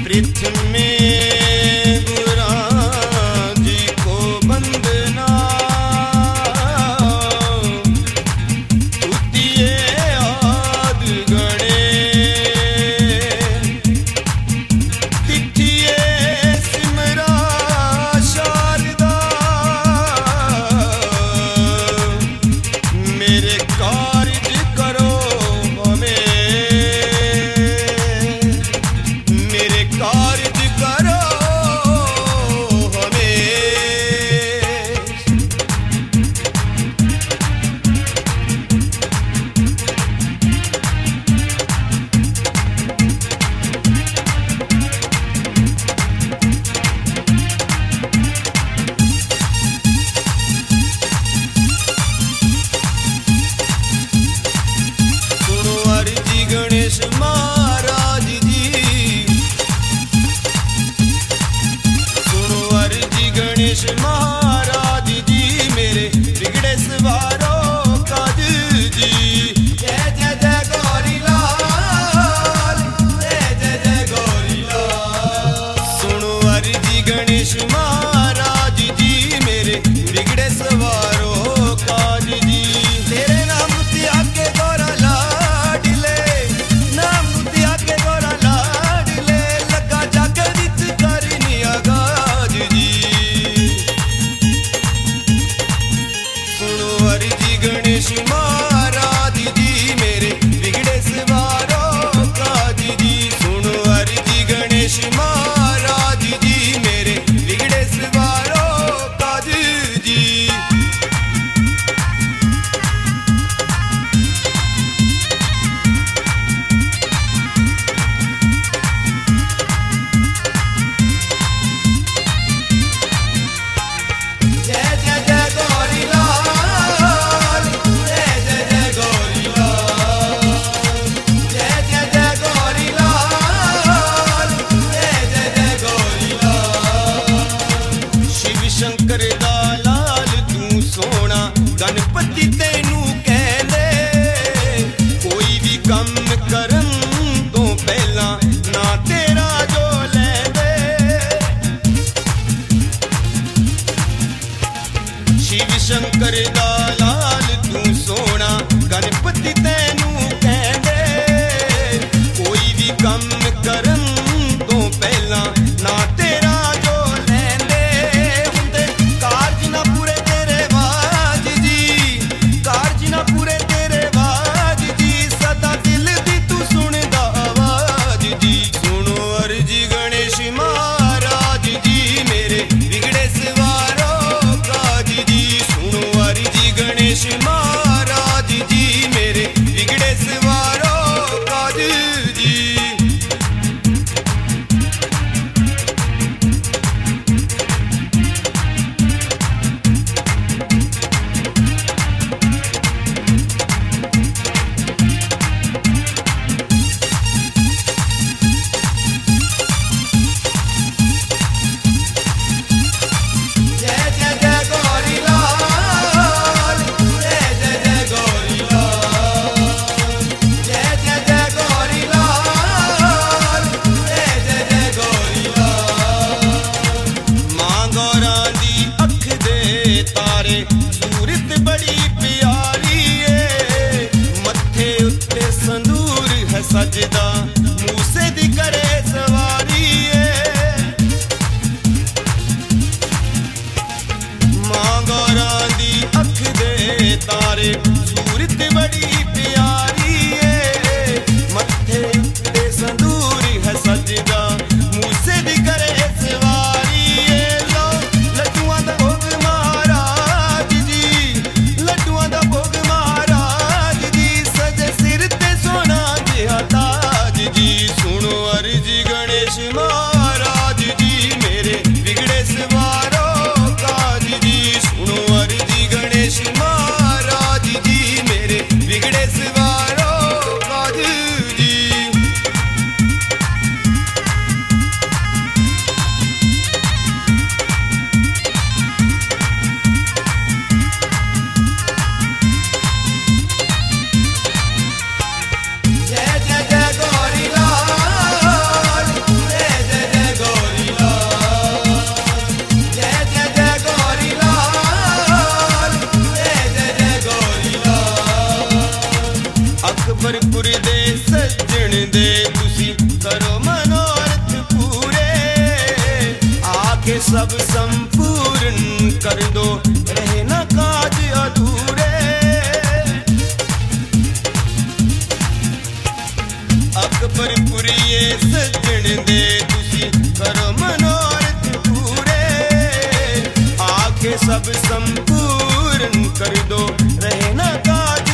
महाराज जी मेरे बिगड़े सवारो काज जी। जय जय जय गौरी लाल, जय जय जय गौरी लाल। सुनो अर्जी गणेश महाराज जी मेरे बिगड़े सवारो काज जी। तेरे नाम त्यागे गौरा लाडले, नाम त्यागे गौरा लाडले, लगा जग विच करनी आगाज जी। सुनो अर्जी गणेश महाराज जी मेरे बिगड़े सवारो काज जी। सुनो अर्जी गणेश महाराज जी मेरे बिगड़े सवारो काज जी। जय जय जय गौरी लाल, जय जय जय गौरी लाल। जय जय जय गौरी लाल, जय जय जय गौरी लाल। शिव शंकर दा लाल तू सोना, गणपति तेनू कहंदे। कोई भी कम करन तो पहला ना तेरा जो लैंदे। शिव शंकर दा लाल तू सोना, गणपति तेनू कहंदे। कोई भी कम करन तो पहला ना तेरा जो लैंदे। हुंदे कारज ना पूरे तेरे वाज जी, कारज ना पूरे तेरे वाज जी। सदा दिल दी तू सुनदा आवाज जी। सुनो अर्जी गणेश महाराज जी मेरे बिगड़े सवारो काज जी। सुनो अर्जी गणेश महाराज जी मेरे बिगड़े सवारो काज जी। जय जय जय गौरी लाल, जय जय जय गौरी लाल। जय जय जय गौरी लाल, जय जय जय गौरी लाल। मां गौरा दी अख दे तारे, सूरत बड़ी प्यारी है। मत्थे उत्ते संदूर है सजदा, मूसे दी करे सवारी है। मां गौरा दी अख दे तारे, सूरत बड़ी प्यारी है। मत्थे उत्ते संदूर है सजदा, मूसे दी करे सवारी है। लो लड्डुआं दा भोग महाराज जी, लड्डुआं दा भोग महाराज जी। सजे सिर ते सोना जिहा ताज जी। सुनो अर्जी गणेश महाराज जी मेरे बिगड़े सवारो काज जी। सुनो अर्जी गणेश महाराज जी मेरे बिगड़े सवारो काज जी। जय जय जय गौरी लाल, जय दे तुसी करो मनोरथ पूरे, आके सब संपूर्ण कर दो रहे न काज अधूरे। अकबरपुरिये सज्जन दे तुसी करो मनोरथ पूरे, आके सब संपूर्ण कर दो रहे न काज